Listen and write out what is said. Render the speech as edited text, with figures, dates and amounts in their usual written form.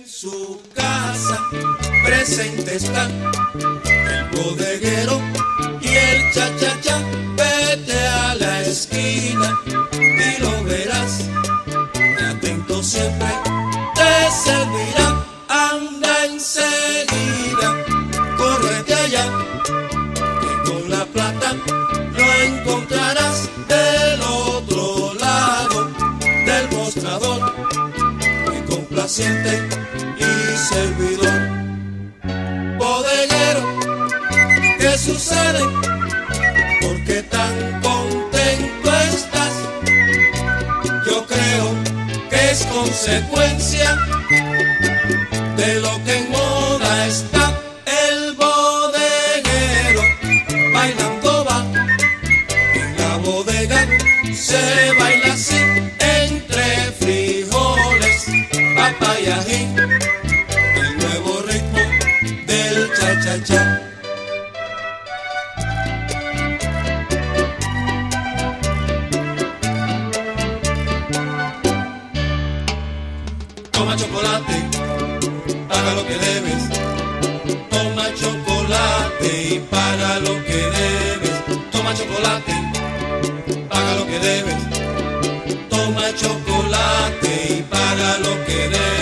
En su casa presente están el bodeguero y el cha-cha-cha. Vete a la esquina y lo verás, atento siempre te servirá. Anda enseguida, córrete allá, que con la plata lo encontrarás del otro lado del mostrador, muy complaciente y servidor. Bodeguero, ¿qué sucede? ¿Por qué tan contento estás? Yo creo que es consecuencia de lo que en moda está. El bodeguero bailando va, en la bodega se baila así, entre frijoles, papa y ají, el nuevo ritmo del cha-cha-cha. Toma chocolate, paga lo que debes. Toma chocolate y paga lo que debes. Toma chocolate, paga lo que debes. Toma chocolate y paga lo que debes.